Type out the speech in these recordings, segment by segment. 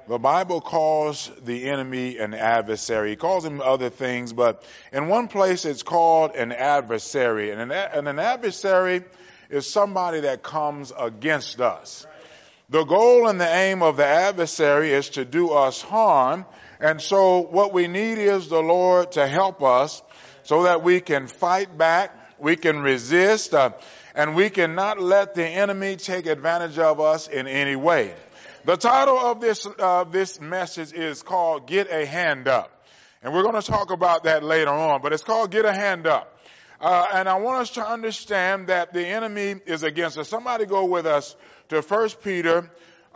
The Bible calls the enemy an adversary. He calls him other things, but in one place it's called an adversary. And an adversary is somebody that comes against us. The goal and the aim of the adversary is to do us harm. And so what we need is the Lord to help us so that we can fight back, we can resist, and we cannot let the enemy take advantage of us in any way. The title of this message is called Get a Hand Up. And we're going to talk about that later on, but it's called Get a Hand Up. And I want us to understand that the enemy is against us. Somebody go with us to 1 Peter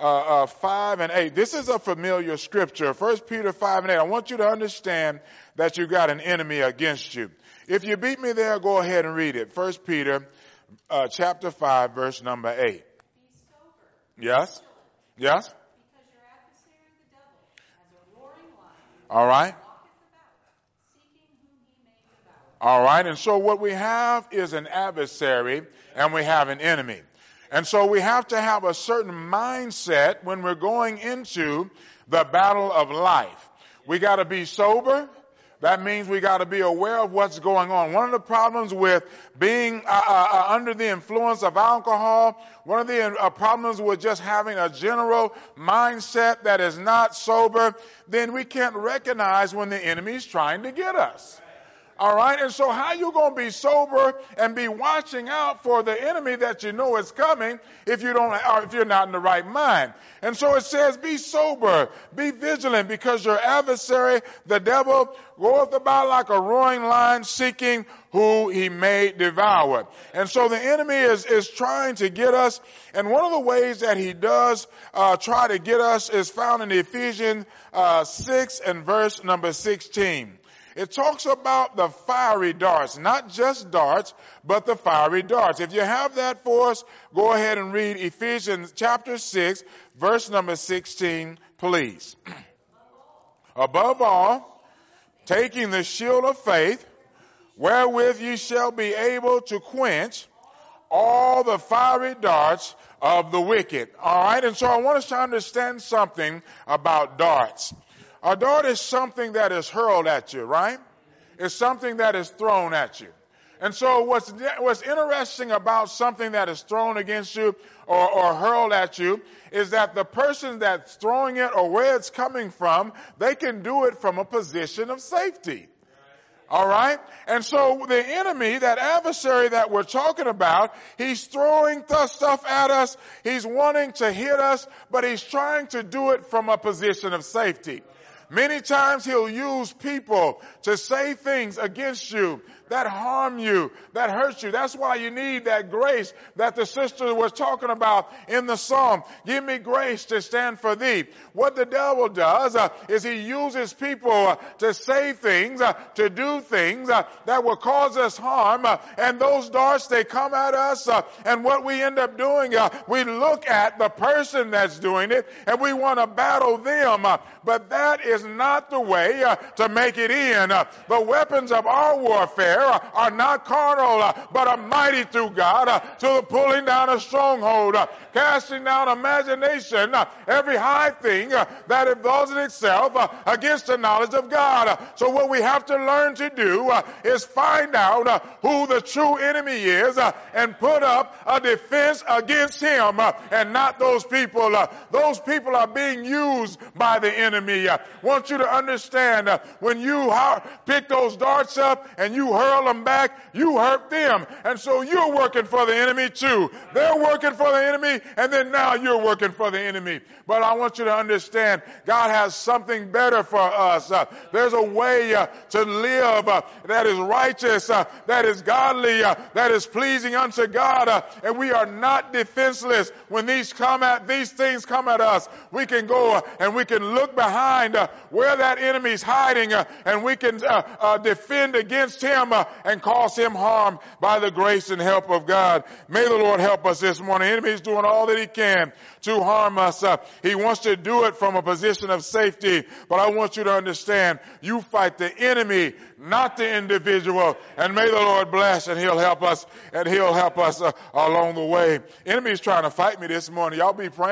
5 and 8. This is a familiar scripture. 1 Peter 5 and 8. I want you to understand that you got an enemy against you. If you beat me there, go ahead and read it. 1 Peter chapter 5, verse number 8. Be sober. Yes? Yes? Because your adversary the devil, as a roaring lion, All right. walketh about, seeking whom he may devour. All right. And so what we have is an adversary and we have an enemy. And so we have to have a certain mindset when we're going into the battle of life. We got to be sober. That means we got to be aware of what's going on. One of the problems with being under the influence of alcohol, one of the problems with just having a general mindset that is not sober, then we can't recognize when the enemy is trying to get us. All right. And so how you going to be sober and be watching out for the enemy that you know is coming if you're not in the right mind? And so it says, be sober, be vigilant, because your adversary, the devil, goeth about like a roaring lion, seeking who he may devour. And so the enemy is trying to get us. And one of the ways that he does try to get us is found in Ephesians 6 and verse number 16. It talks about the fiery darts, not just darts, but the fiery darts. If you have that for us, go ahead and read Ephesians chapter 6, verse number 16, please. Above all, taking the shield of faith, wherewith ye shall be able to quench all the fiery darts of the wicked. All right, and so I want us to understand something about darts. A dart is something that is hurled at you, right? It's something that is thrown at you. And so what's interesting about something that is thrown against you or hurled at you is that the person that's throwing it or where it's coming from, they can do it from a position of safety. All right? And so the enemy, that adversary that we're talking about, he's throwing stuff at us. He's wanting to hit us, but he's trying to do it from a position of safety. Many times he'll use people to say things against you that harm you, that hurt you. That's why you need that grace that the sister was talking about in the psalm. Give me grace to stand for thee. What the devil does is he uses people to say things, to do things that will cause us harm. And those darts, they come at us. And what we end up doing, we look at the person that's doing it and we want to battle them. But that is not the way to make it in. The weapons of our warfare are not carnal, but are mighty through God to the pulling down of stronghold, casting down imagination, every high thing that exalts itself against the knowledge of God. So what we have to learn to do is find out who the true enemy is and put up a defense against him and not those people. Those people are being used by the enemy. I want you to understand when you pick those darts up and you hurl them back, you hurt them. And so you're working for the enemy too. They're working for the enemy, and then now you're working for the enemy. But I want you to understand, God has something better for us. There's a way to live that is righteous, that is godly, that is pleasing unto God. And we are not defenseless when these things come at us. We can go and we can look behind where that enemy's hiding, and we can defend against him and cause him harm by the grace and help of God. May the Lord help us this morning. The enemy is doing all that he can to harm us. He wants to do it from a position of safety. But I want you to understand, you fight the enemy, not the individual. And may the Lord bless, and he'll help us, along the way. Enemy is trying to fight me this morning. Y'all be praying.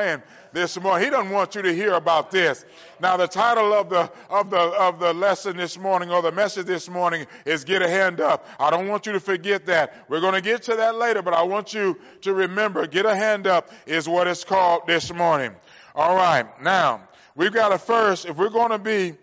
this morning. He doesn't want you to hear about this. Now, the title of the lesson this morning, or the message this morning, is Get a Hand Up. I don't want you to forget that. We're going to get to that later, but I want you to remember, Get a Hand Up is what it's called this morning. All right. Now, we've got to first, if we're going to be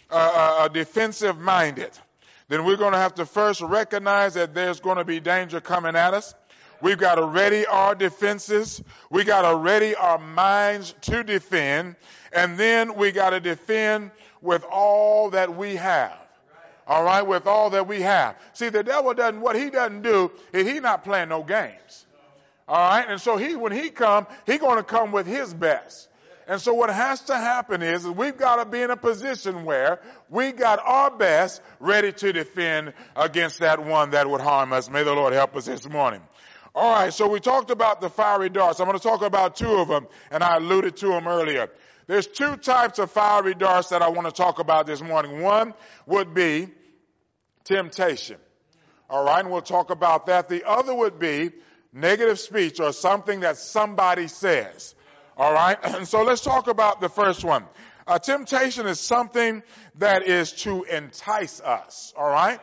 defensive minded, then we're going to have to first recognize that there's going to be danger coming at us. We've got to ready our defenses. We got to ready our minds to defend. And then we got to defend with all that we have. All right, with all that we have. See, the devil what he doesn't do is he's not playing no games. All right, and so when he come, he's going to come with his best. And so what has to happen is we've got to be in a position where we got our best ready to defend against that one that would harm us. May the Lord help us this morning. All right, so we talked about the fiery darts. I'm going to talk about two of them, and I alluded to them earlier. There's two types of fiery darts that I want to talk about this morning. One would be temptation. All right, and we'll talk about that. The other would be negative speech, or something that somebody says. All right, and so let's talk about the first one. Temptation is something that is to entice us. All right,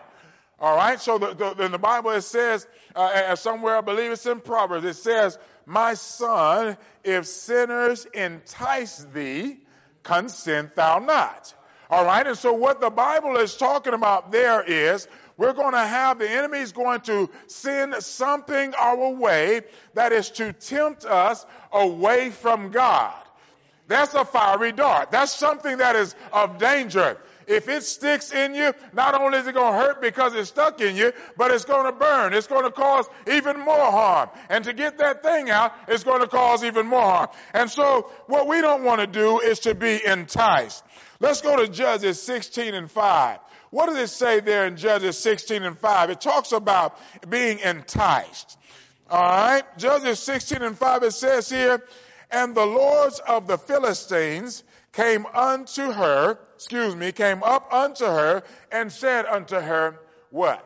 so in the Bible it says, somewhere I believe it's in Proverbs, it says, "My son, if sinners entice thee, consent thou not." All right, and so what the Bible is talking about there is, we're going to have, the enemy is going to send something our way that is to tempt us away from God. That's a fiery dart. That's something that is of danger. If it sticks in you, not only is it going to hurt because it's stuck in you, but it's going to burn. It's going to cause even more harm. And to get that thing out, it's going to cause even more harm. And so what we don't want to do is to be enticed. Let's go to Judges 16:5. What does it say there in Judges 16:5? It talks about being enticed. All right. Judges 16:5, it says here, "And the lords of the Philistines came up unto her, and said unto her," what?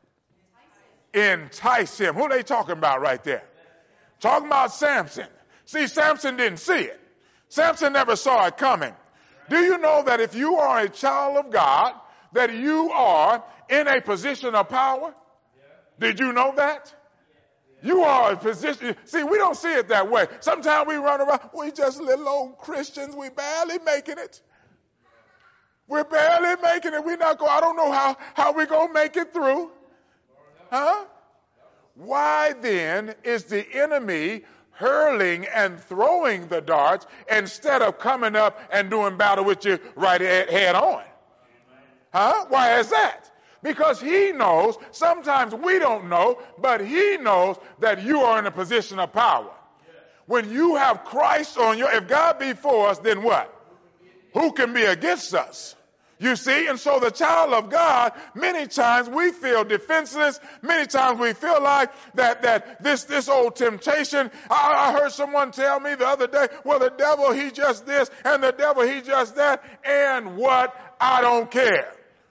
Entice him. Who are they talking about right there? Talking about Samson. See, Samson didn't see it. Samson never saw it coming. Do you know that if you are a child of God, that you are in a position of power? Did you know that? You are a position. See, we don't see it that way. Sometimes we run around, we just little old Christians, we barely making it. We're barely making it. We're not going, I don't know how we're going to make it through. Huh? Why then is the enemy hurling and throwing the darts instead of coming up and doing battle with you right head on? Huh? Why is that? Because he knows, sometimes we don't know, but he knows that you are in a position of power. When you have Christ on you, if God be for us, then what? Who can be against us? You see, and so the child of God, many times we feel defenseless. Many times we feel like that this old temptation. I heard someone tell me the other day, well, the devil, he just this, and the devil, he just that, and what? I don't care.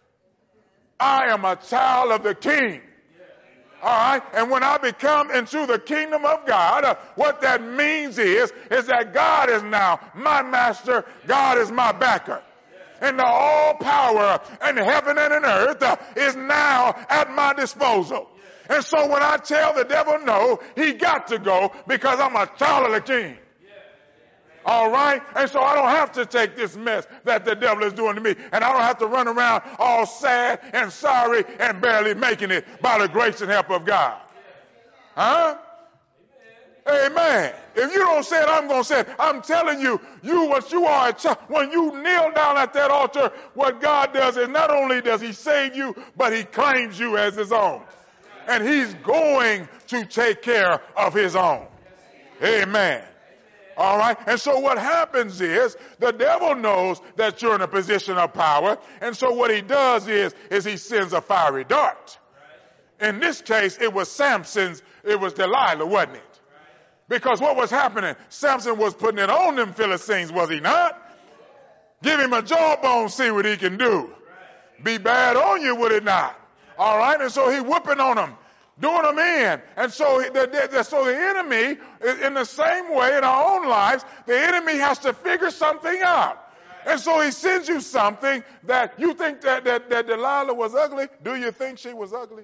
I am a child of the King. All right, and when I become into the kingdom of God, what that means is that God is now my master. God is my backer. And the all power in heaven and in earth is now at my disposal. And so when I tell the devil no, he got to go because I'm a child of the King. All right? And so I don't have to take this mess that the devil is doing to me. And I don't have to run around all sad and sorry and barely making it by the grace and help of God. Huh? Amen. If you don't say it, I'm going to say it. I'm telling you, what you are, when you kneel down at that altar, what God does is not only does he save you, but he claims you as his own. And he's going to take care of his own. Amen. All right. And so what happens is the devil knows that you're in a position of power. And so what he does is he sends a fiery dart. In this case, it was Delilah, wasn't it? Because what was happening? Samson was putting it on them Philistines, was he not? Give him a jawbone, see what he can do. Be bad on you, would it not? All right, and so he whooping on them. doing them in. And so the enemy, in the same way in our own lives, the enemy has to figure something out. And so he sends you something that you think that Delilah was ugly. Do you think she was ugly?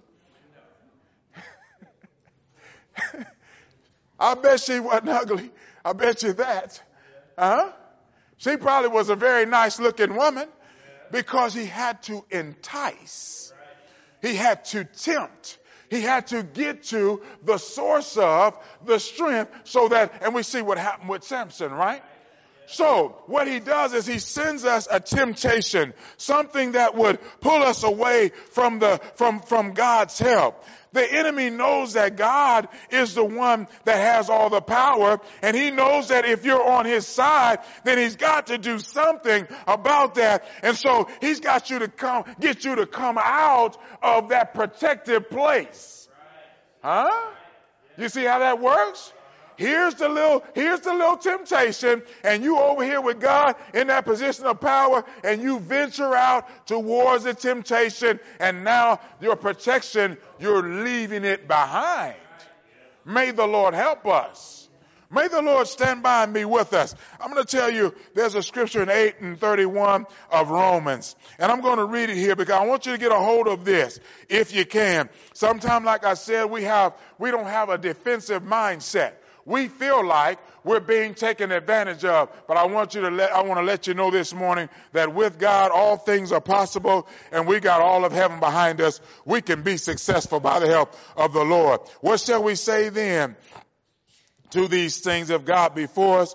I bet she wasn't ugly. I bet you that. She probably was a very nice looking woman because he had to entice. He had to tempt. He had to get to the source of the strength so that, and we see what happened with Samson, right? So what he does is he sends us a temptation, something that would pull us away from God's help. The enemy knows that God is the one that has all the power, and he knows that if you're on his side, then he's got to do something about that. And so he's got you to get you to come out of that protective place. You see how that works? Here's the little temptation, and you over here with God in that position of power, and you venture out towards the temptation, and now your protection, you're leaving it behind. May the Lord help us. May the Lord stand by and be with us. I'm going to tell you, there's a scripture in 8:31 of Romans, and I'm going to read it here because I want you to get a hold of this if you can. Sometimes, like I said, we don't have a defensive mindset. We feel like we're being taken advantage of, but I want to let you know this morning that with God all things are possible, and we got all of heaven behind us. We can be successful by the help of the Lord. What shall we say then to these things? If God be for us,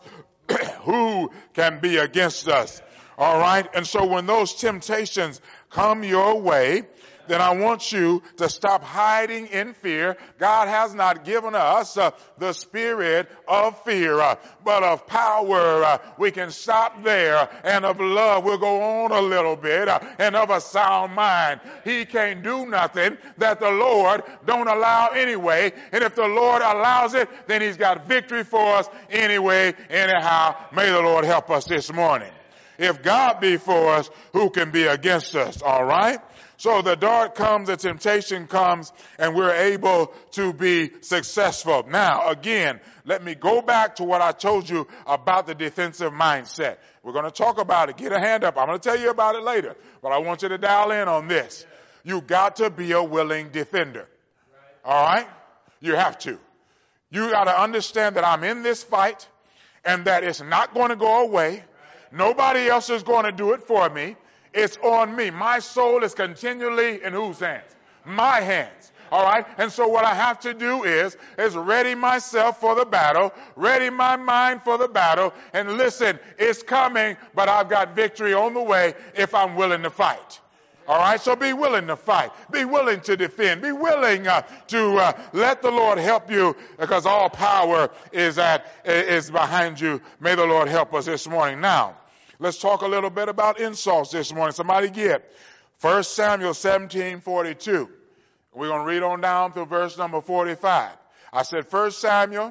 who can be against us? All right. And so when those temptations come your way, then I want you to stop hiding in fear. God has not given us the spirit of fear, but of power. We can stop there. And of love. We'll go on a little bit. And of a sound mind. He can't do nothing that the Lord don't allow anyway. And if the Lord allows it, then he's got victory for us anyway, anyhow. May the Lord help us this morning. If God be for us, who can be against us? All right? So the dart comes, the temptation comes, and we're able to be successful. Now, again, let me go back to what I told you about the defensive mindset. We're going to talk about it. Get a hand up. I'm going to tell you about it later, but I want you to dial in on this. You got to be a willing defender. All right? You have to. You got to understand that I'm in this fight and that it's not going to go away. Nobody else is going to do it for me. It's on me. My soul is continually in whose hands? My hands. All right. And so what I have to do is ready myself for the battle, ready my mind for the battle. And listen, it's coming, but I've got victory on the way if I'm willing to fight. All right. So be willing to fight. Be willing to defend. Be willing to let the Lord help you, because all power is behind you. May the Lord help us this morning. Now, let's talk a little bit about insults this morning. Somebody get 1 Samuel 17:42. We're going to read on down through verse number 45. I said 1 Samuel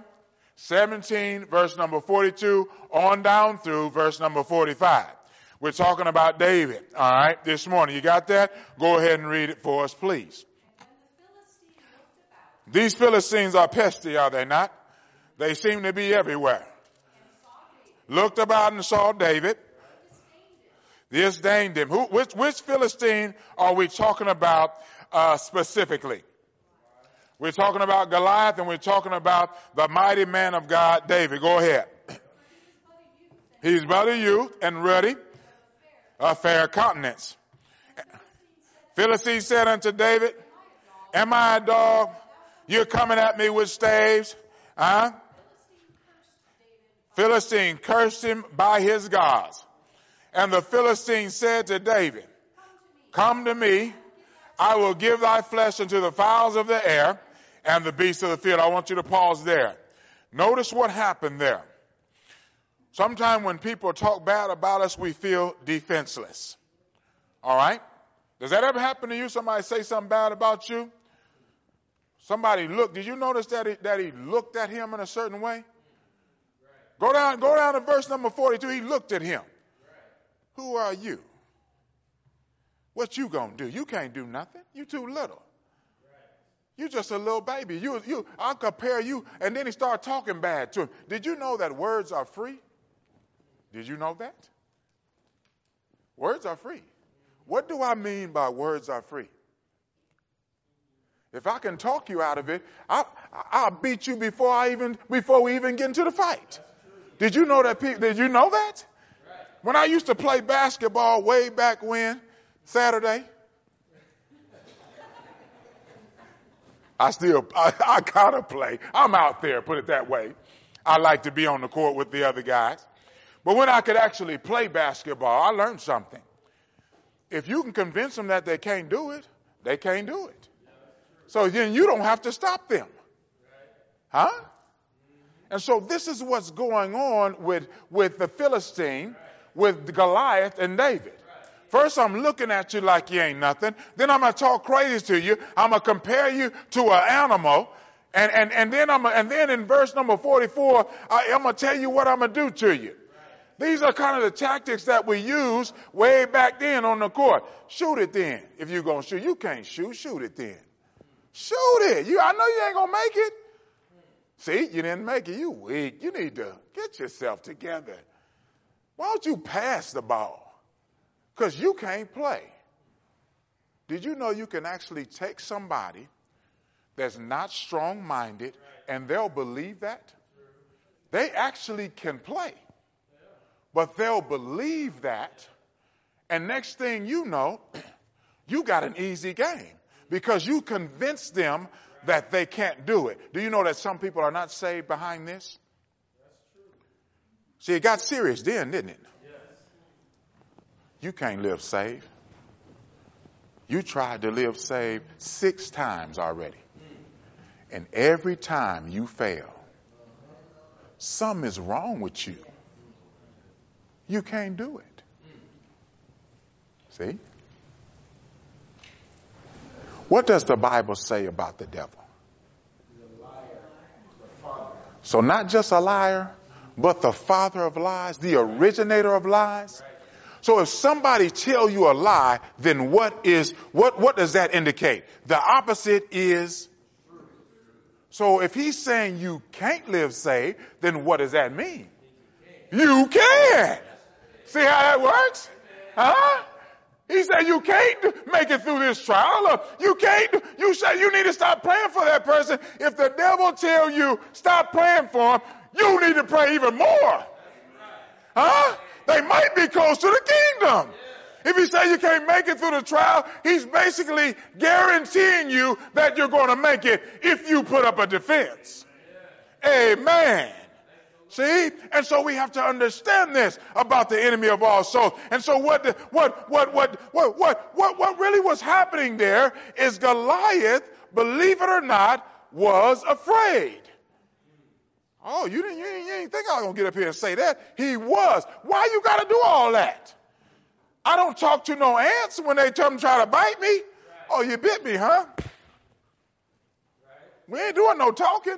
17, verse number 42, on down through verse number 45. We're talking about David, all right, this morning. You got that? Go ahead and read it for us, please. These Philistines are pesky, are they not? They seem to be everywhere. Looked about and saw David. Disdained him. Which Philistine are we talking about specifically? We're talking about Goliath, and we're talking about the mighty man of God, David. Go ahead. He's but a youth and ruddy, a fair countenance. Philistine said unto David, am I a dog? You're coming at me with staves. Philistine cursed him by his gods. And the Philistine said to David, come to me, I will give thy flesh unto the fowls of the air and the beasts of the field. I want you to pause there. Notice what happened there. Sometimes when people talk bad about us, we feel defenseless. All right? Does that ever happen to you? Somebody say something bad about you? Somebody did you notice that he looked at him in a certain way? Go down to verse number 42. He looked at him. Who are you? What you gonna do? You can't do nothing. You too little. You just a little baby. I'll compare you. And then he started talking bad to him. Did you know that words are free? Did you know that? Words are free. What do I mean by words are free? If I can talk you out of it, I'll beat you before we even get into the fight. Did you know that? Did you know that? When I used to play basketball way back when, Saturday, I gotta play. I'm out there, put it that way. I like to be on the court with the other guys. But when I could actually play basketball, I learned something. If you can convince them that they can't do it, they can't do it. So then you don't have to stop them. Huh? And so this is what's going on with the Philistine, with Goliath and David. First, I'm looking at you like you ain't nothing. Then I'm going to talk crazy to you. I'm going to compare you to an animal. And then in verse number 44, I'm going to tell you what I'm going to do to you. These are kind of the tactics that we used way back then on the court. Shoot it then. If you're going to shoot, you can't shoot. Shoot it then. Shoot it. I know you ain't going to make it. See, you didn't make it. You weak. You need to get yourself together. Why don't you pass the ball? Because you can't play. Did you know you can actually take somebody that's not strong-minded and they'll believe that? They actually can play. But they'll believe that. And next thing you know, you got an easy game because you convinced them that they can't do it. Do you know that some people are not saved behind this? See, it got serious then, didn't it? You can't live saved. You tried to live saved 6 times already. And every time you fail, something is wrong with you. You can't do it. See? What does the Bible say about the devil? So not just a liar, but the father of lies, the originator of lies. So if somebody tell you a lie, then what does that indicate? The opposite is true. So if he's saying you can't live saved, then what does that mean? You can. See how that works? Huh? He said you can't make it through this trial. You can't. You say you need to stop praying for that person. If the devil tell you stop praying for him, you need to pray even more. Huh? They might be close to the kingdom. If he say you can't make it through the trial, he's basically guaranteeing you that you're going to make it if you put up a defense. Amen. See? And so we have to understand this about the enemy of all souls. And so what really was happening there is Goliath, believe it or not, was afraid. Oh, you didn't think I was going to get up here and say that? He was. Why you got to do all that? I don't talk to no ants when they try to bite me. Oh, you bit me, huh? We ain't doing no talking.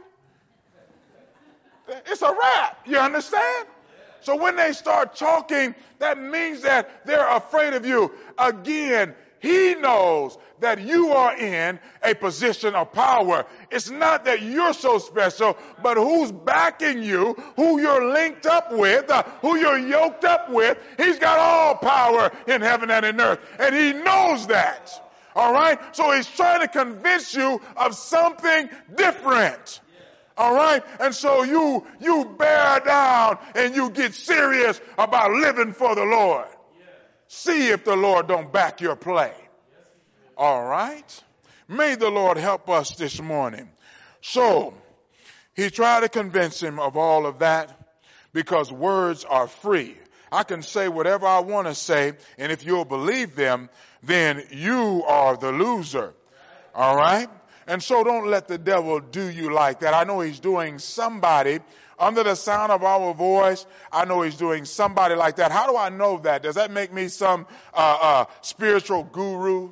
It's a wrap. You understand? So when they start talking, that means that they're afraid of you. Again, he knows that you are in a position of power. It's not that you're so special, but who's backing you, who you're linked up with, who you're yoked up with. He's got all power in heaven and in earth, and he knows that. All right? So he's trying to convince you of something different. All right? And so you bear down and you get serious about living for the Lord. See if the Lord don't back your play. All right? May the Lord help us this morning. So, he tried to convince him of all of that because words are free. I can say whatever I want to say, and if you'll believe them, then you are the loser. All right? And so don't let the devil do you like that. I know he's doing somebody under the sound of our voice. I know he's doing somebody like that. How do I know that? Does that make me some spiritual guru?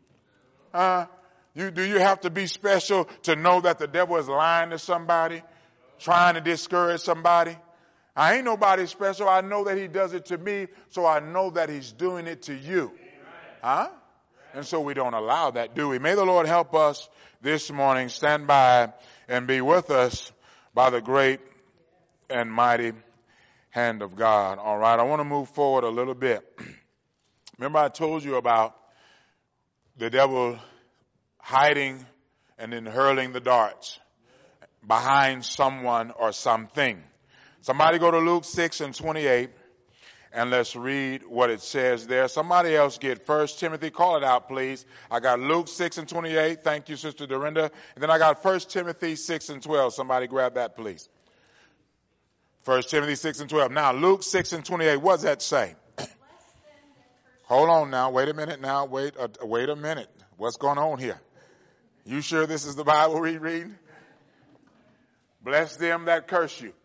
Do you have to be special to know that the devil is lying to somebody, trying to discourage somebody? I ain't nobody special. I know that he does it to me, so I know that he's doing it to you. Huh? And so we don't allow that, do we? May the Lord help us this morning. Stand by and be with us by the great and mighty hand of God. All right, I want to move forward a little bit. Remember I told you about the devil hiding and then hurling the darts behind someone or something. Somebody go to Luke 6:28. And let's read what it says there. Somebody else get 1 Timothy. Call it out, please. I got Luke 6:28. Thank you, Sister Dorinda. And then I got 1 Timothy 6:12. Somebody grab that, please. 1 Timothy 6:12. Now, Luke 6:28. What does that say? Hold on now. Wait a minute now. Wait a minute. What's going on here? You sure this is the Bible we read? Bless them that curse you.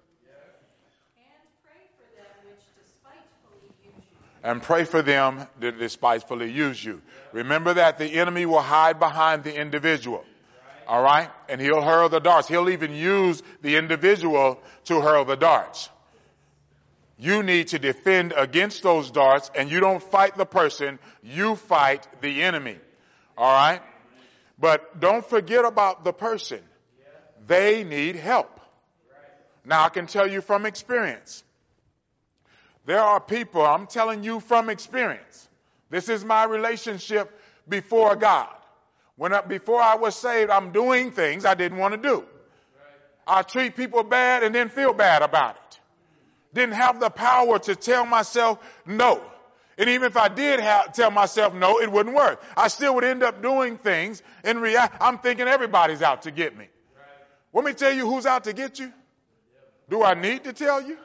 And pray for them that despitefully use you. Remember that the enemy will hide behind the individual. All right? And he'll hurl the darts. He'll even use the individual to hurl the darts. You need to defend against those darts, and you don't fight the person, you fight the enemy. All right? But don't forget about the person. They need help. Now, I can tell you from experience. There are people, I'm telling you from experience. This is my relationship before God. Before I was saved, I'm doing things I didn't want to do. I treat people bad and then feel bad about it. Didn't have the power to tell myself no. And even if I did tell myself no, it wouldn't work. I still would end up doing things. In reality, I'm thinking everybody's out to get me. Let me tell you who's out to get you. Do I need to tell you?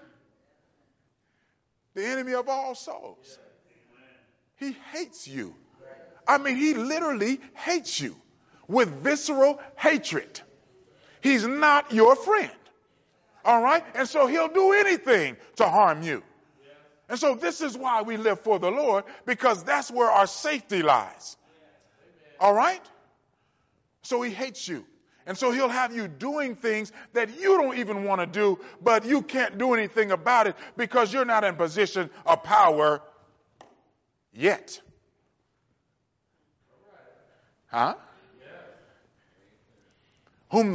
The enemy of all souls. He hates you. I mean, he literally hates you with visceral hatred. He's not your friend. All right? And so he'll do anything to harm you. And so this is why we live for the Lord, because that's where our safety lies. All right? So he hates you. And so he'll have you doing things that you don't even want to do, but you can't do anything about it because you're not in position of power yet. Huh? Whom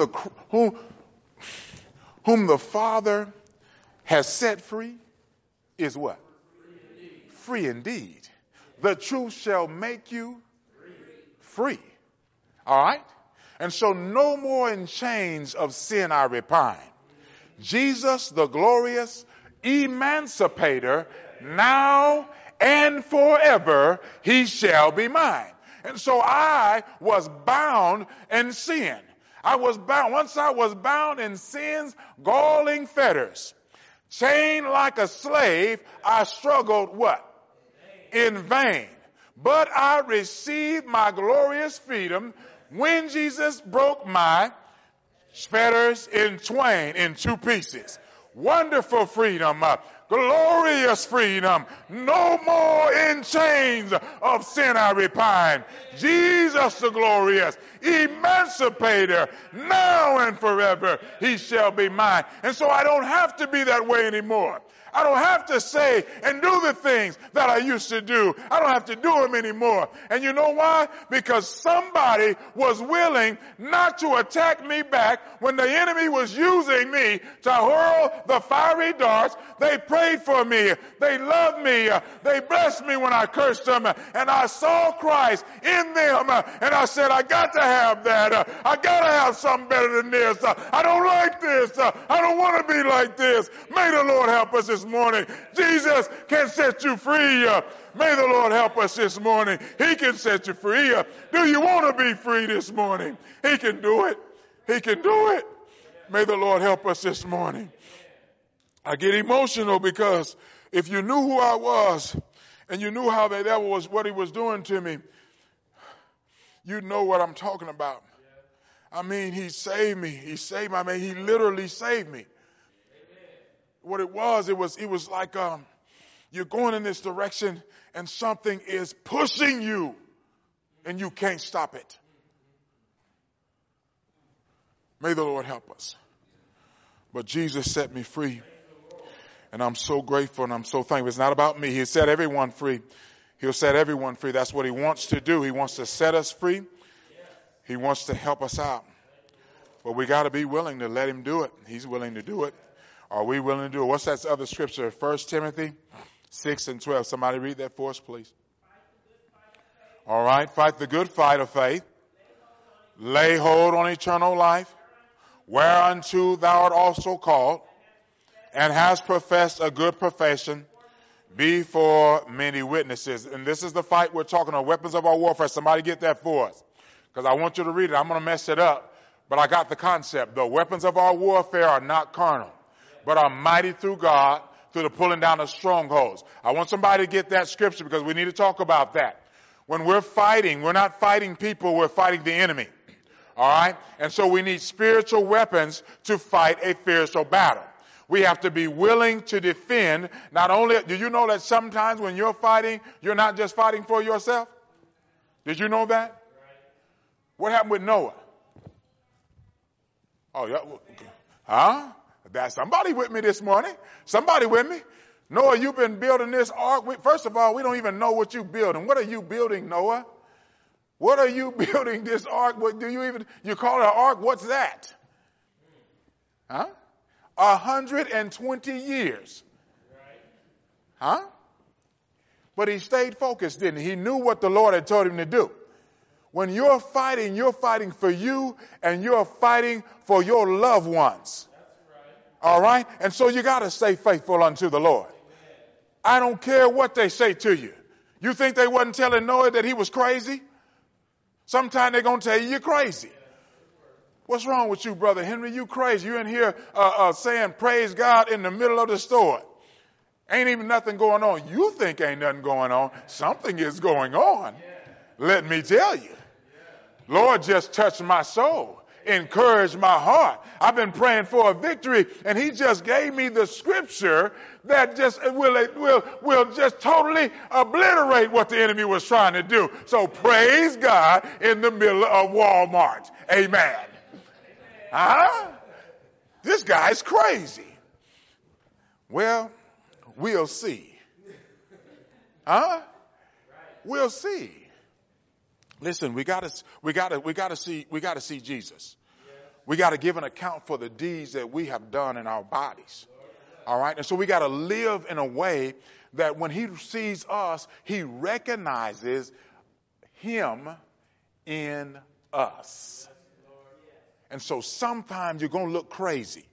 the Father has set free is what? Free indeed. The truth shall make you free. All right? And so no more in chains of sin I repine. Jesus, the glorious emancipator, now and forever he shall be mine. And so I was bound in sin. Once I was bound in sin's galling fetters. Chained like a slave, I struggled what? In vain. But I received my glorious freedom when Jesus broke my fetters in twain, in two pieces. Wonderful freedom, glorious freedom. No more in chains of sin I repine. Jesus the glorious emancipator, now and forever he shall be mine. And so I don't have to be that way anymore. I don't have to say and do the things that I used to do. I don't have to do them anymore. And you know why? Because somebody was willing not to attack me back when the enemy was using me to hurl the fiery darts. They prayed for me. They loved me. They blessed me when I cursed them. And I saw Christ in them. And I said, I got to have that. I got to have something better than this. I don't like this. I don't want to be like this. May the Lord help us this morning. Jesus can set you free. May the Lord help us this morning. He can set you free. Do you want to be free this morning? He can do it. He can do it. May the Lord help us this morning. I get emotional because if you knew who I was and you knew how the devil was, what he was doing to me, you know what I'm talking about. I mean, he saved me. He saved me. I mean, he literally saved me. What it was like you're going in this direction and something is pushing you and you can't stop it. May the Lord help us. But Jesus set me free. And I'm so grateful and I'm so thankful. It's not about me. He set everyone free. He'll set everyone free. That's what he wants to do. He wants to set us free. He wants to help us out. But we got to be willing to let him do it. He's willing to do it. Are we willing to do it? What's that other scripture? 1 Timothy 6:12. Somebody read that for us, please. All right. Fight the good fight of faith. Lay hold on eternal life, whereunto thou art also called, and hast professed a good profession before many witnesses. And this is the fight we're talking about, weapons of our warfare. Somebody get that for us, because I want you to read it. I'm going to mess it up, but I got the concept. The weapons of our warfare are not carnal, but are mighty through God, through the pulling down of strongholds. I want somebody to get that scripture, because we need to talk about that. When we're fighting, we're not fighting people, we're fighting the enemy. All right? And so we need spiritual weapons to fight a spiritual battle. We have to be willing to defend. Not only, do you know that sometimes when you're fighting, you're not just fighting for yourself? Did you know that? What happened with Noah? Oh, yeah. Huh? That's somebody with me this morning. Somebody with me. Noah, you've been building this ark. First of all, we don't even know what you're building. What are you building, Noah? What are you building this ark? What do you call it an ark? What's that? Huh? 120 years. Huh? But he stayed focused, didn't he? He knew what the Lord had told him to do. When you're fighting for you, and you're fighting for your loved ones. All right? And so you got to stay faithful unto the Lord. I don't care what they say to you. You think they wasn't telling Noah that he was crazy? Sometime they're going to tell you you're crazy. What's wrong with you, Brother Henry? You crazy. You in here saying praise God in the middle of the store. Ain't even nothing going on. You think ain't nothing going on. Something is going on. Let me tell you. Lord just touched my soul. Encouraged my heart. I've been praying for a victory, and he just gave me the scripture that just will just totally obliterate what the enemy was trying to do. So praise God in the middle of Walmart. Amen. Huh? This guy's crazy. Well, we'll see. Huh? We'll see. Listen, we gotta see Jesus. We gotta give an account for the deeds that we have done in our bodies. All right? And so we gotta live in a way that when he sees us, he recognizes him in us. And so sometimes you're gonna look crazy.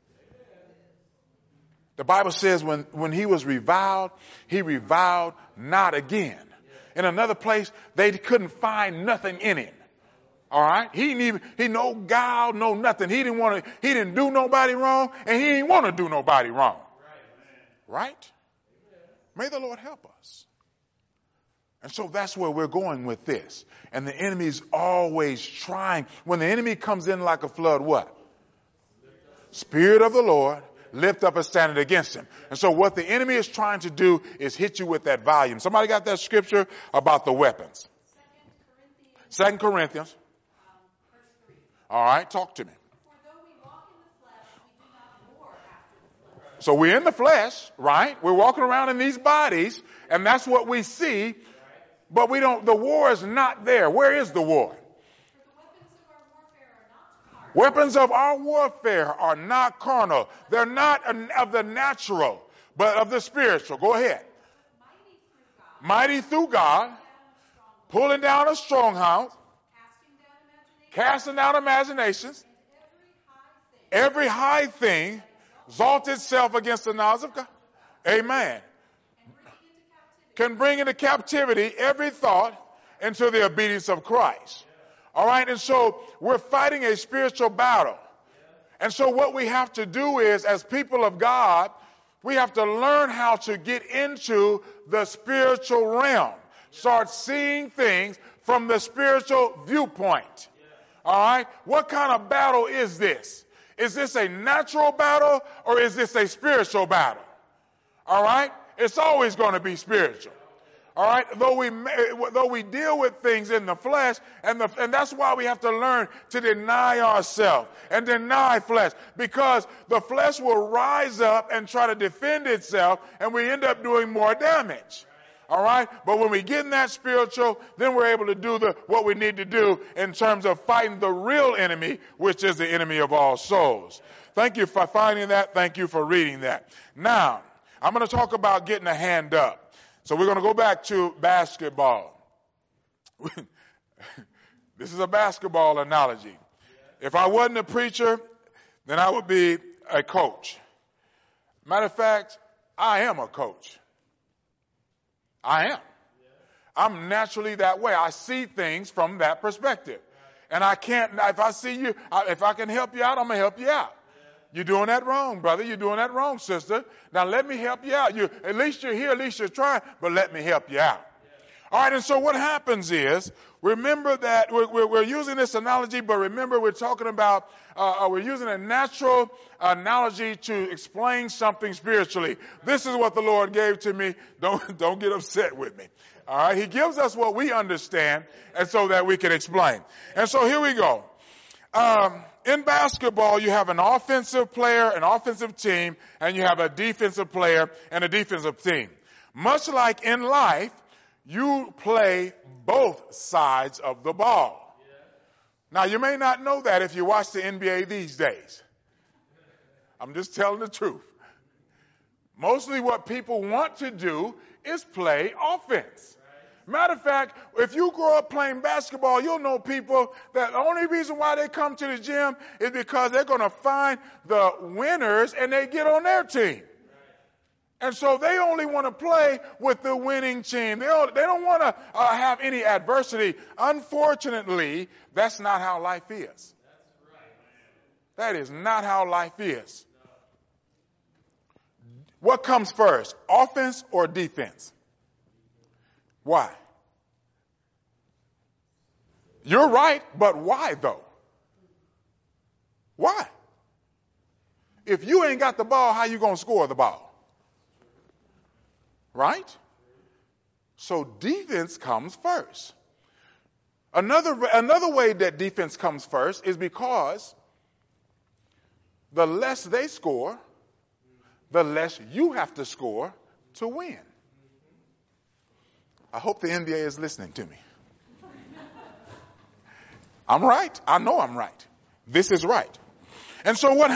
The Bible says when he was reviled, he reviled not again. In another place, they couldn't find nothing in him. All right? He no guile, no nothing. He didn't do nobody wrong, and he didn't want to do nobody wrong. Right? May the Lord help us. And so that's where we're going with this. And the enemy's always trying. When the enemy comes in like a flood, what? Spirit of the Lord, lift up a standard against him. And so what the enemy is trying to do is hit you with that volume. Somebody got that scripture about the weapons? 2 Corinthians. Verse 3. All right, talk to me. For though we walk in the flesh, we do not war after the flesh. So we're in the flesh, right? We're walking around in these bodies, and that's what we see. But the war is not there. Where is the war? Weapons of our warfare are not carnal. They're not of the natural, but of the spiritual. Go ahead. Mighty through God, pulling down a stronghold, casting down imaginations, every high thing exalts itself against the knowledge of God. Amen. Can bring into captivity every thought into the obedience of Christ. All right, and so we're fighting a spiritual battle. And so what we have to do is, as people of God, we have to learn how to get into the spiritual realm. Start seeing things from the spiritual viewpoint. All right, what kind of battle is this? Is this a natural battle or is this a spiritual battle? All right, it's always going to be spiritual. All right, though we deal with things in the flesh, and that's why we have to learn to deny ourselves and deny flesh, because the flesh will rise up and try to defend itself, and we end up doing more damage. All right? But when we get in that spiritual, then we're able to do what we need to do in terms of fighting the real enemy, which is the enemy of all souls. Thank you for finding that. Thank you for reading that. Now, I'm going to talk about getting a hand up. So we're going to go back to basketball. This is a basketball analogy. If I wasn't a preacher, then I would be a coach. Matter of fact, I am a coach. I am. I'm naturally that way. I see things from that perspective. And I can't, if I see you, if I can help you out, I'm going to help you out. You're doing that wrong, brother. You're doing that wrong, sister. Now let me help you out. At least you're here, at least you're trying, but let me help you out. All right, and so what happens is, remember that we're using this analogy, but remember we're talking about, we're using a natural analogy to explain something spiritually. This is what the Lord gave to me. Don't get upset with me. All right, He gives us what we understand, and so that we can explain. And so here we go. In basketball, you have an offensive player, an offensive team, and you have a defensive player and a defensive team. Much like in life, you play both sides of the ball. Now, you may not know that if you watch the NBA these days. I'm just telling the truth. Mostly what people want to do is play offense. Matter of fact, if you grow up playing basketball, you'll know people that the only reason why they come to the gym is because they're going to find the winners and they get on their team. And so they only want to play with the winning team. They don't want to have any adversity. Unfortunately, that's not how life is. That is not how life is. What comes first, offense or defense? Why? You're right, but why though? Why? If you ain't got the ball, how you going to score the ball? Right? So defense comes first. Another way that defense comes first is because the less they score, the less you have to score to win. I hope the NBA is listening to me. I'm right. I know I'm right. This is right. And so what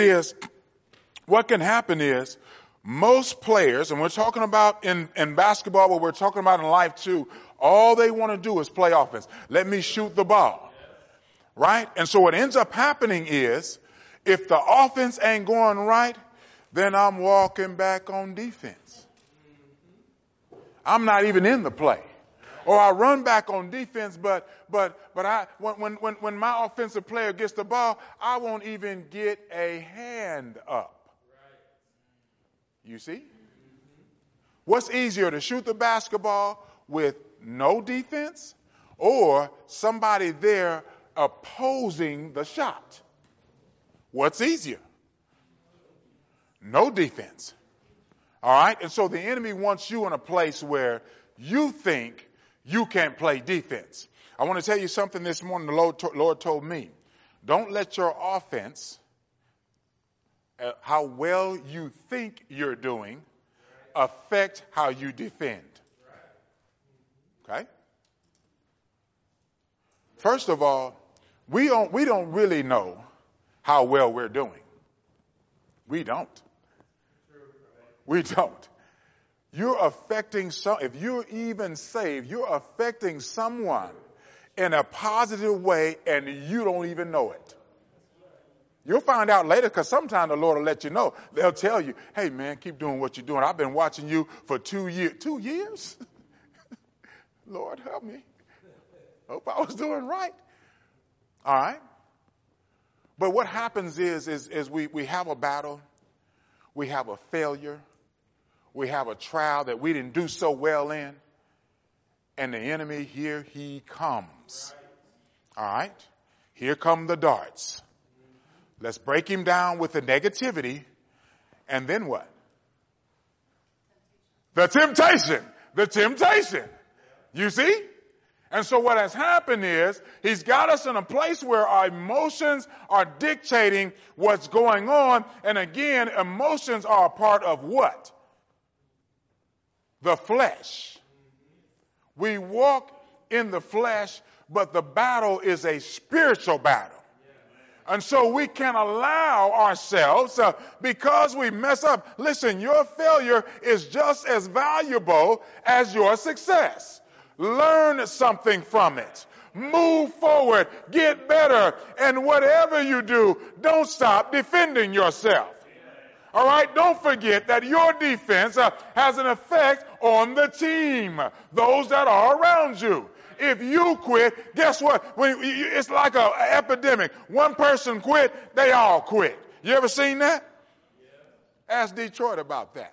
can happen is, most players, and we're talking about in basketball, but we're talking about in life too, all they want to do is play offense. Let me shoot the ball. Right? And so what ends up happening is, if the offense ain't going right, then I'm walking back on defense. I'm not even in the play. Or I run back on defense, but when my offensive player gets the ball, I won't even get a hand up. You see? What's easier, to shoot the basketball with no defense or somebody there opposing the shot? What's easier? No defense. All right? And so the enemy wants you in a place where you think you can't play defense. I want to tell you something this morning the Lord told me. Don't let your offense, how well you think you're doing, affect how you defend. Okay? First of all, we don't really know how well we're doing. We don't. We don't. You're affecting if you're even saved, you're affecting someone in a positive way and you don't even know it. You'll find out later, because sometimes the Lord will let you know. They'll tell you, hey man, keep doing what you're doing. I've been watching you for 2 years. 2 years? Lord help me. Hope I was doing right. All right. But what happens is we have a battle. We have a failure. We have a trial that we didn't do so well in. And the enemy, here he comes. All right. Here come the darts. Let's break him down with the negativity. And then what? The temptation. The temptation. You see? And so what has happened is, he's got us in a place where our emotions are dictating what's going on. And again, emotions are a part of what? The flesh. We walk in the flesh, but the battle is a spiritual battle. And so we can allow ourselves, because we mess up. Listen, your failure is just as valuable as your success. Learn something from it. Move forward. Get better. And whatever you do, don't stop defending yourself. All right? Don't forget that your defense has an effect on the team, those that are around you. If you quit, guess what? It's like an epidemic. One person quit, they all quit. You ever seen that? Ask Detroit about that.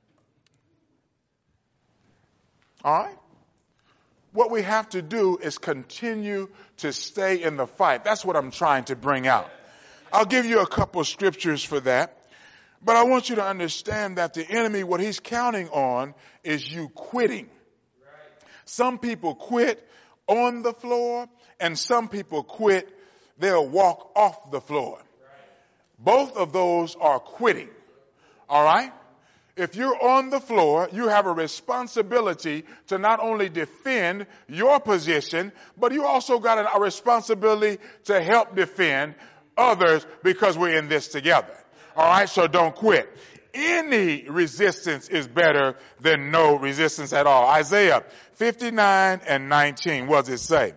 All right? What we have to do is continue to stay in the fight. That's what I'm trying to bring out. I'll give you a couple scriptures for that. But I want you to understand that the enemy, what he's counting on is you quitting. Some people quit on the floor, and some people quit, they'll walk off the floor. Both of those are quitting. All right? If you're on the floor, you have a responsibility to not only defend your position, but you also got a responsibility to help defend others, because we're in this together. All right? So don't quit. Any resistance is better than no resistance at all. Isaiah 59:19. What does it say?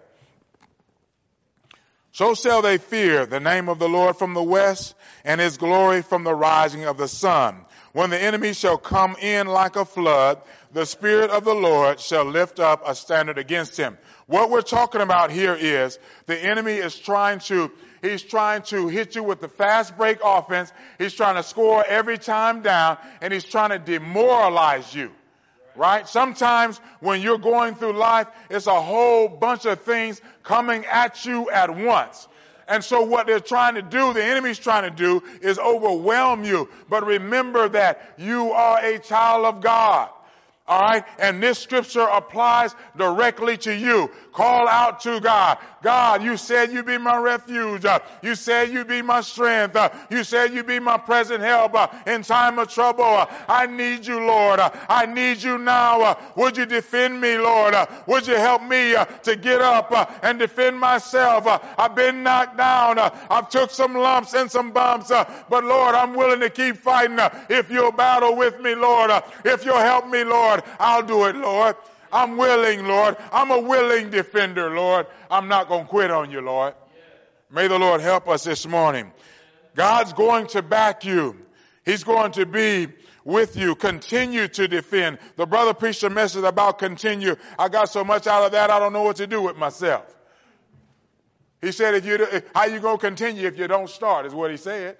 So shall they fear the name of the Lord from the west, and his glory from the rising of the sun. When the enemy shall come in like a flood, the Spirit of the Lord shall lift up a standard against him. What we're talking about here is the enemy is trying to hit you with the fast break offense. He's trying to score every time down, and he's trying to demoralize you. Right? Sometimes when you're going through life, it's a whole bunch of things coming at you at once. And so what they're trying to do, the enemy's trying to do, is overwhelm you. But remember that you are a child of God. All right? And this scripture applies directly to you. Call out to God. God, you said you'd be my refuge. You said you'd be my strength. You said you'd be my present help in time of trouble. I need you, Lord. I need you now. Would you defend me, Lord? Would you help me to get up and defend myself? I've been knocked down. I've took some lumps and some bumps. But Lord, I'm willing to keep fighting. If you'll battle with me, Lord. If you'll help me, Lord, I'll do it, Lord. I'm willing, Lord. I'm a willing defender, Lord. I'm not going to quit on you, Lord. May the Lord help us this morning. God's going to back you. He's going to be with you. Continue to defend. The brother preached a message about continue. I got so much out of that, I don't know what to do with myself. He said, how you going to continue if you don't start, is what he said.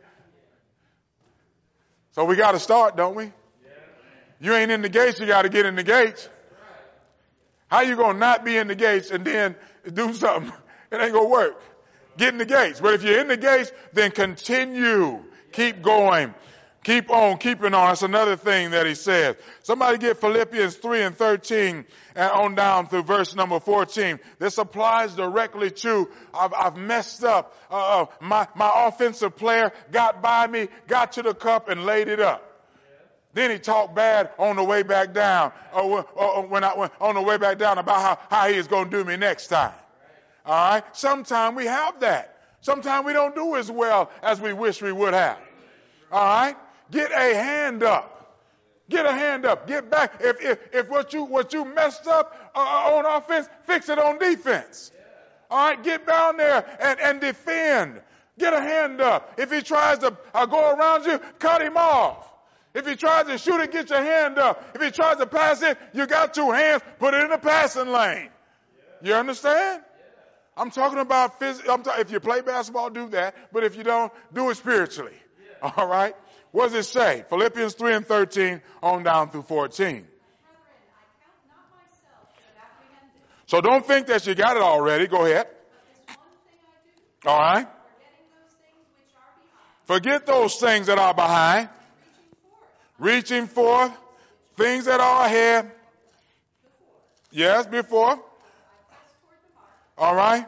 So we got to start, don't we? You ain't in the gates, you got to get in the gates. How you going to not be in the gates and then do something? It ain't going to work. Get in the gates. But if you're in the gates, then continue. Keep going. Keep on keeping on. That's another thing that he says. Somebody get Philippians 3:13 and on down through verse number 14. This applies directly to, I've messed up. My offensive player got by me, got to the cup and laid it up. Then he talked bad on the way back down, or on the way back down about how he is going to do me next time. All right? Sometimes we have that. Sometimes we don't do as well as we wish we would have. All right? Get a hand up. Get a hand up. Get back. If what you messed up on offense, fix it on defense. All right? Get down there and defend. Get a hand up. If he tries to go around you, cut him off. If he tries to shoot it, get your hand up. If he tries to pass it, you got two hands, put it in the passing lane. You understand? I'm talking about if you play basketball, do that. But if you don't, do it spiritually. All right? What does it say? Philippians 3:13 on down through 14. So don't think that you got it already. Go ahead. All right? Forget those things that are behind. Reaching forth, things that are ahead. Yes, before. All right.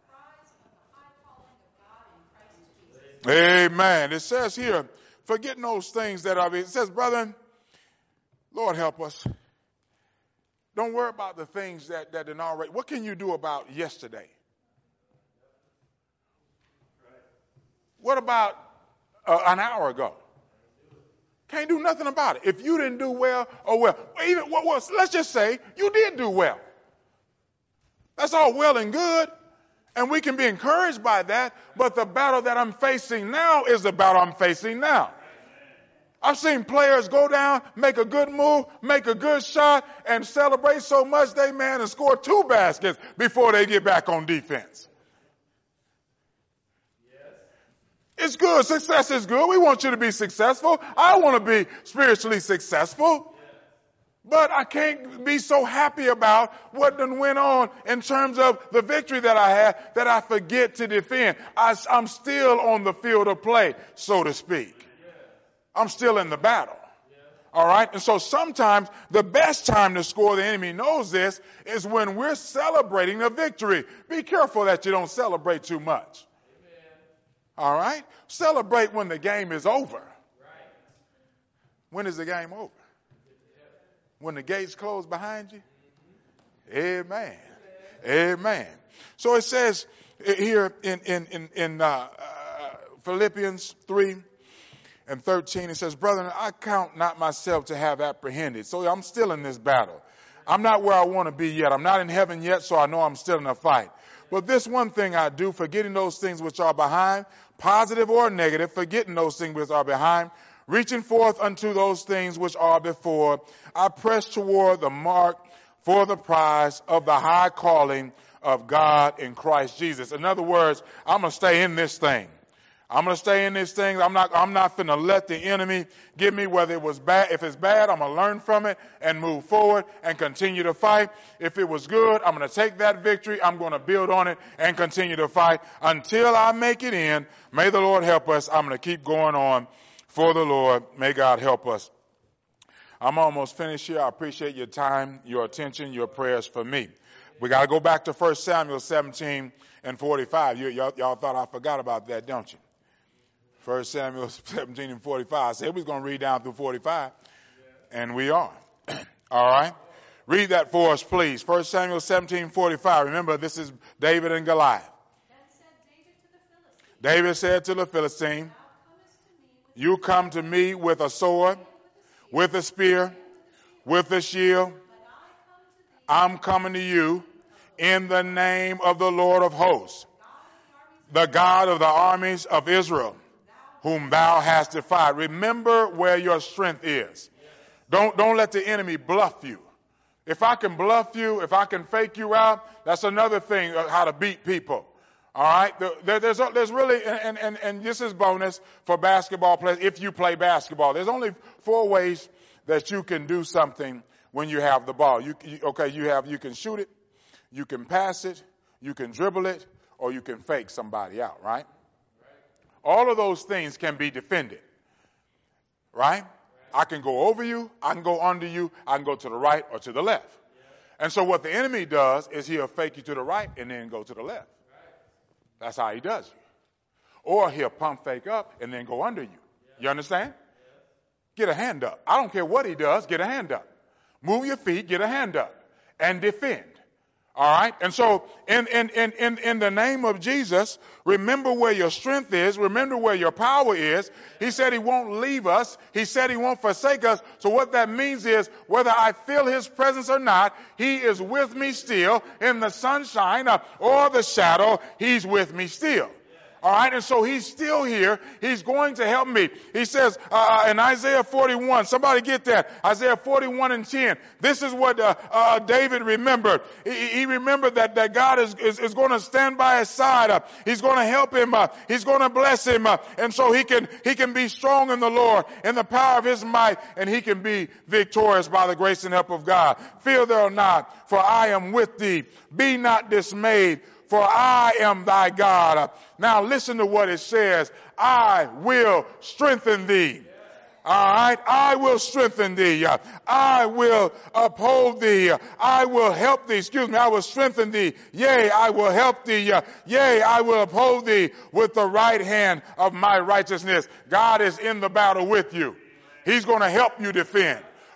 Amen. It says here, forgetting those things that are. It says, brethren, Lord help us. Don't worry about the things that didn't already. What can you do about yesterday? What about an hour ago? Can't do nothing about it. If you didn't do well, oh well. Even let's just say you did do well. That's all well and good, and we can be encouraged by that. But the battle that I'm facing now is the battle I'm facing now. I've seen players go down, make a good move, make a good shot, and celebrate so much they and score 2 baskets before they get back on defense. It's good. Success is good. We want you to be successful. I want to be spiritually successful. But I can't be so happy about what done went on in terms of the victory that I had that I forget to defend. I'm still on the field of play, so to speak. I'm still in the battle. All right? And so sometimes the best time to score, the enemy knows this, is when we're celebrating a victory. Be careful that you don't celebrate too much. All right? Celebrate when the game is over. When is the game over? When the gates close behind you? Amen. Amen. So it says here in Philippians 3:13, it says, brethren, I count not myself to have apprehended. So I'm still in this battle. I'm not where I want to be yet. I'm not in heaven yet, so I know I'm still in a fight. But this one thing I do, forgetting those things which are behind, positive or negative, forgetting those things which are behind, reaching forth unto those things which are before, I press toward the mark for the prize of the high calling of God in Christ Jesus. In other words, I'm going to stay in this thing. I'm going to stay in this thing. I'm not finna let the enemy get me, whether it was bad. If it's bad, I'm going to learn from it and move forward and continue to fight. If it was good, I'm going to take that victory. I'm going to build on it and continue to fight until I make it in. May the Lord help us. I'm going to keep going on for the Lord. May God help us. I'm almost finished here. I appreciate your time, your attention, your prayers for me. We got to go back to 1 Samuel 17:45. Y'all thought I forgot about that, don't you? 1 Samuel 17:45. I said we was going to read down through 45, and we are. All right? Read that for us, please. 1 Samuel 17:45. Remember, this is David and Goliath. Then said David to the Philistine, David said to the Philistine, Thou comest to me with you come to me with a sword, with a spear, with a shield. but I come to thee I'm coming to you in the name of the Lord of hosts, the God of the armies of Israel, whom thou hast defied. Remember where your strength is. Don't let the enemy bluff you. If I can bluff you, if I can fake you out, that's another thing, how to beat people. All right? There's really, and this is bonus for basketball players, if you play basketball. There's only 4 ways that you can do something when you have the ball. You can shoot it, you can pass it, you can dribble it, or you can fake somebody out, right? All of those things can be defended, right? I can go over you, I can go under you, I can go to the right or to the left. And so what the enemy does is he'll fake you to the right and then go to the left. That's how he does you. Or he'll pump fake up and then go under you. You understand? Get a hand up. I don't care what he does, get a hand up. Move your feet, get a hand up, and defend. All right? And so in the name of Jesus, remember where your strength is. Remember where your power is. He said he won't leave us. He said he won't forsake us. So what that means is whether I feel his presence or not, he is with me still. In the sunshine or the shadow, he's with me still. All right, and so he's still here. He's going to help me. He says in Isaiah 41, somebody get that, Isaiah 41:10. This is what David remembered. He remembered that God is going to stand by his side. He's going to help him. He's going to bless him. And so he can be strong in the Lord, in the power of his might, and he can be victorious by the grace and help of God. Fear thou not, for I am with thee. Be not dismayed, for I am thy God. Now listen to what it says. I will strengthen thee. All right. I will strengthen thee. I will uphold thee. I will help thee. I will strengthen thee. Yea, I will help thee. Yea, I will uphold thee with the right hand of my righteousness. God is in the battle with you. He's going to help you defend.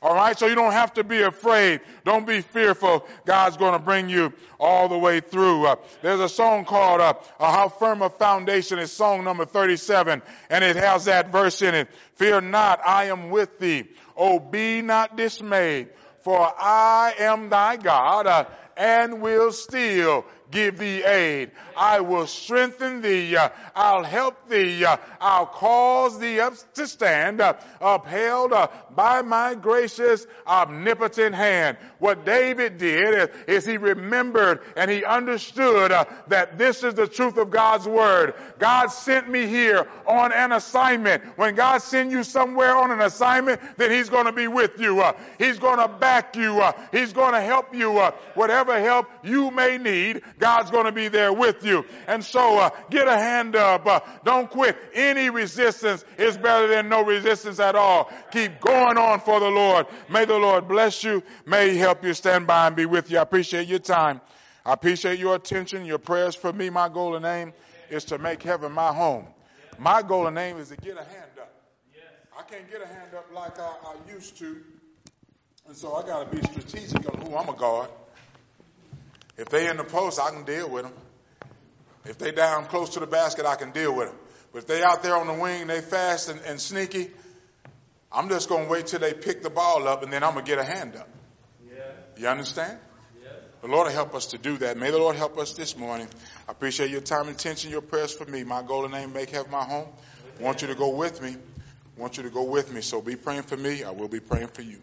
All right, so you don't have to be afraid. Don't be fearful. God's going to bring you all the way through. There's a song called How Firm a Foundation. It's song number 37, and it has that verse in it. Fear not, I am with thee. Oh, be not dismayed, for I am thy God, and will still give thee aid. I will strengthen thee. I'll help thee. I'll cause thee up to stand, upheld by my gracious, omnipotent hand. What David did is he remembered and he understood that this is the truth of God's word. God sent me here on an assignment. When God sends you somewhere on an assignment, then he's going to be with you. He's going to back you. He's going to help you. Whatever help you may need, God's going to be there with you. And so get a hand up. Don't quit. Any resistance is better than no resistance at all. Keep going on for the Lord. May the Lord bless you. May he help you, stand by and be with you. I appreciate your time. I appreciate your attention, your prayers for me. My goal and aim is to make heaven my home. My goal and aim is to get a hand up. I can't get a hand up like I used to. And so I got to be strategic on who I'm a guard. If they in the post, I can deal with them. If they down close to the basket, I can deal with them. But if they out there on the wing, they fast and sneaky, I'm just going to wait till they pick the ball up, and then I'm going to get a hand up. Yeah. You understand? Yeah. The Lord will help us to do that. May the Lord help us this morning. I appreciate your time and attention, your prayers for me. My goal and aim, make heaven my home. I want you to go with me. So be praying for me. I will be praying for you.